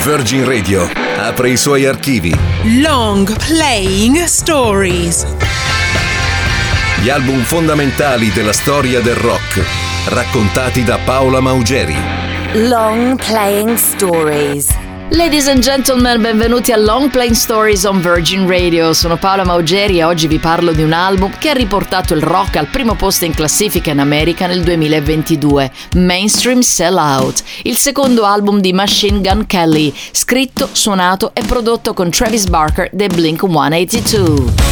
Virgin Radio apre i suoi archivi. Long Playing Stories. Gli album fondamentali della storia del rock, raccontati da Paola Maugeri. Long Playing Stories. Ladies and gentlemen, benvenuti a Long Playing Stories on Virgin Radio. Sono Paola Maugeri e oggi vi parlo di un album che ha riportato il rock al primo posto in classifica in America nel 2022, Mainstream Sellout, il secondo album di Machine Gun Kelly, scritto, suonato e prodotto con Travis Barker dei Blink-182.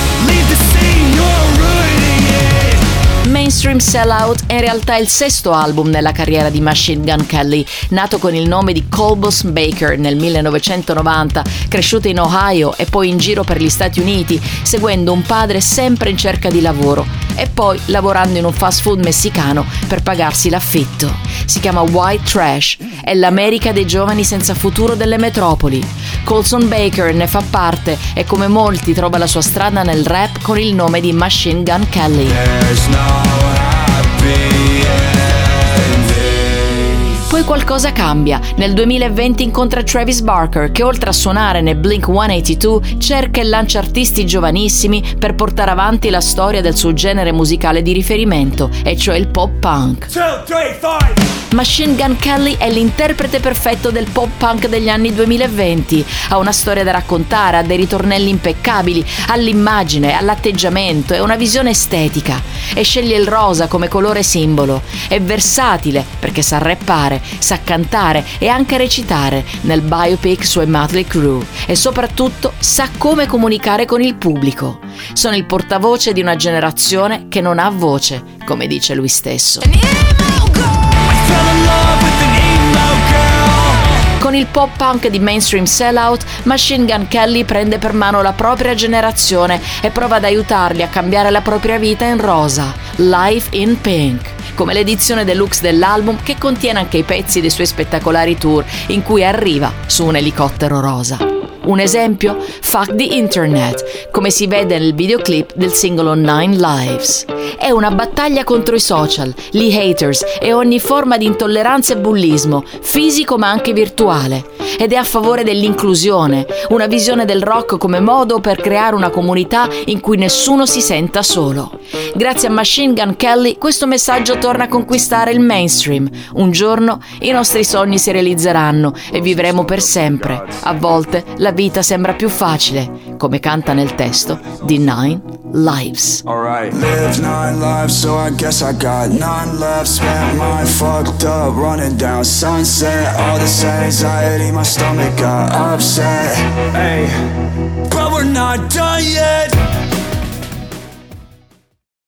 Mainstream Sellout è in realtà il sesto album nella carriera di Machine Gun Kelly, nato con il nome di Colbus Baker nel 1990, cresciuto in Ohio e poi in giro per gli Stati Uniti, seguendo un padre sempre in cerca di lavoro e poi lavorando in un fast food messicano per pagarsi l'affitto. Si chiama White Trash, è l'America dei giovani senza futuro delle metropoli. Colson Baker ne fa parte e come molti trova la sua strada nel rap con il nome di Machine Gun Kelly. Poi qualcosa cambia. Nel 2020 incontra Travis Barker che oltre a suonare nei Blink-182 cerca e lancia artisti giovanissimi per portare avanti la storia del suo genere musicale di riferimento, e cioè il pop punk. 2, 3, 5. Machine Gun Kelly è l'interprete perfetto del pop punk degli anni 2020. Ha una storia da raccontare, ha dei ritornelli impeccabili, ha l'immagine, ha l'atteggiamento e una visione estetica. E sceglie il rosa come colore simbolo. È versatile perché sa rappare, sa cantare e anche recitare nel biopic su Mötley Crüe, e soprattutto sa come comunicare con il pubblico. Sono il portavoce di una generazione che non ha voce, come dice lui stesso. Con il pop punk di Mainstream Sellout, Machine Gun Kelly prende per mano la propria generazione e prova ad aiutarli a cambiare la propria vita in rosa, Life in Pink, come l'edizione deluxe dell'album che contiene anche i pezzi dei suoi spettacolari tour in cui arriva su un elicottero rosa. Un esempio? Fuck the Internet, come si vede nel videoclip del singolo Nine Lives. È una battaglia contro i social, gli haters e ogni forma di intolleranza e bullismo, fisico ma anche virtuale. Ed è a favore dell'inclusione, una visione del rock come modo per creare una comunità in cui nessuno si senta solo. Grazie a Machine Gun Kelly questo messaggio torna a conquistare il mainstream. Un giorno i nostri sogni si realizzeranno e vivremo per sempre. A volte la vita sembra più facile, come canta nel testo di Nine Lives. Alright. Live 9 lives, so I guess I got 9 left. Spent mine fucked up, running down Sunset. All this anxiety, my stomach got upset. Hey, but we're not done yet.